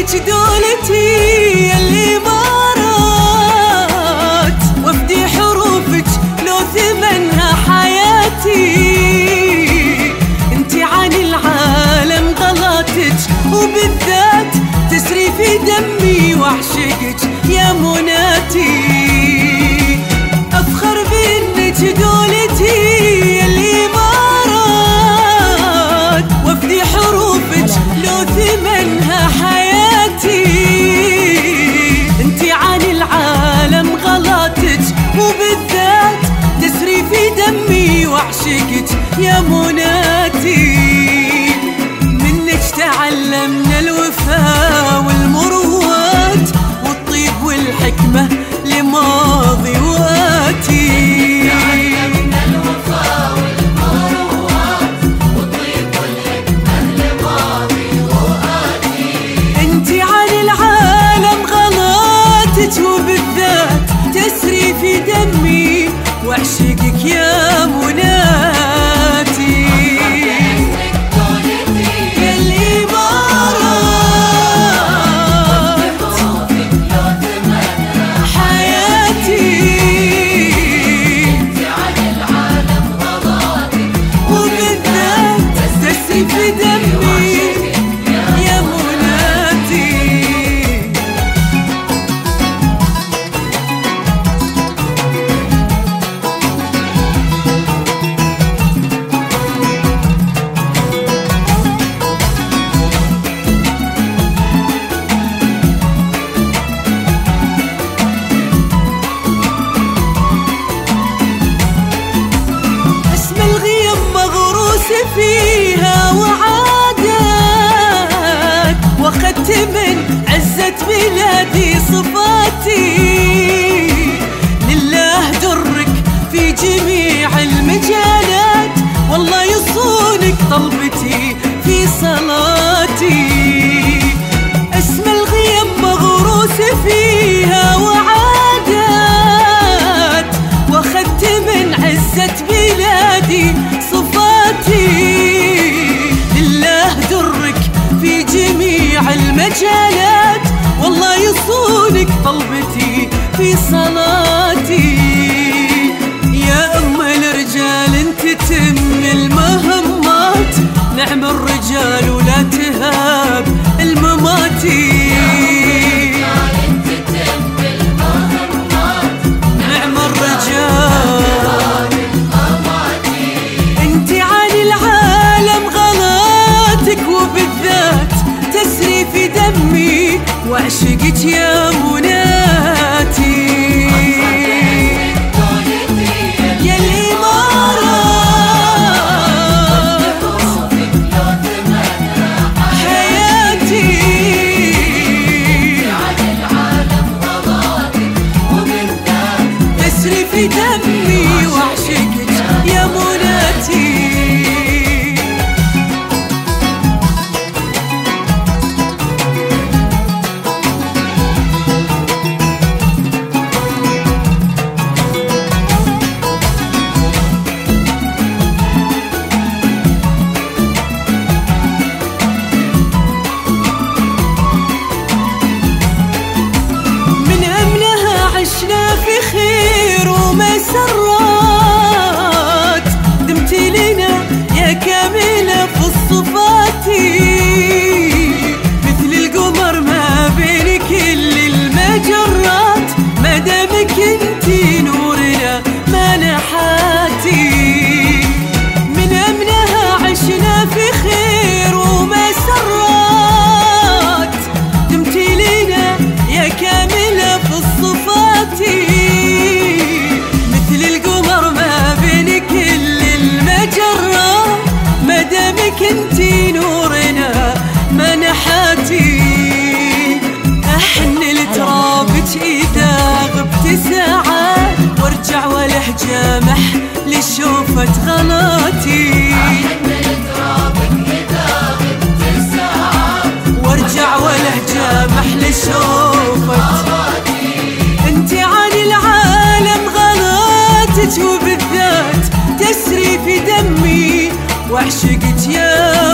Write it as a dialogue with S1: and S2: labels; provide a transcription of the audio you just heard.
S1: منك دولتي الإمارات، وافدي حروفك لو ثمنها حياتي. انتي عن العالم غلاتك، وبالذات تسري في دمي واعشقك يا مناتي. افخر بانك دولتي الإمارات، وافدي حروفك لو ثمنها حياتي. انتي عن العالم غلاتك، وبالذات تسري في دمي واعشقك يا مناتي. منك تعلمنا الوفاء والمروات، والطيب والحكمة لماضي وآتي.
S2: تعلمنا الوفاء والمروات، والطيب والحكمة لماضي وآتي.
S1: انتي عن العالم غلاتك، وبالذات تسري في دمي واعشقك يا مناتي. يا الإمارات حياتي.
S2: انتي عن العالم غلاتك،
S1: وبالذات تسري في دمي يا مناتي. فيها وعادات، واخدت من عزة بلادي صفاتي. لله درك في جميع المجالات، والله يصونك طلبتي في صلاتي. اسم الغيم مغروس فيها وعادات، واخدت من عزة بلادي لله درك في جميع المجالات، والله يصونك طلبتي في صلاتي. يا أم الرجال انت تتم المهمات، نعم الرجال ولا تهاب المماتي. نعم الرجال انتي عن العالم غلاتك، وبالذات تسري في دمي واعشقك يا مناتي. يا الإمارات حياتي. تسري في دمي واعشقك يا مناتي. من أمنها عشنا في خير ومسرات، دمتي لنا يا كاملة في الصفات. مثل القمر ما بين كل المجرات، ما دامك انتي نورنا منحاتي. من أمنها عشنا في خير ومسرات، دمتي لنا يا كاملة في الصفات. مثل القمر ما بين كل المجرات، ما دامك انتي نورنا منحاتي. احن لترابك اذا غبت ساعات، وارجع وله جامح لشوفة غلاتي.
S2: احن لترابك اذا غبت ساعات،
S1: وارجع وله جامح لشوفة غلاتي. انتي عن العالم غلاتك، وبالذات تسري في دمي واعشقك يا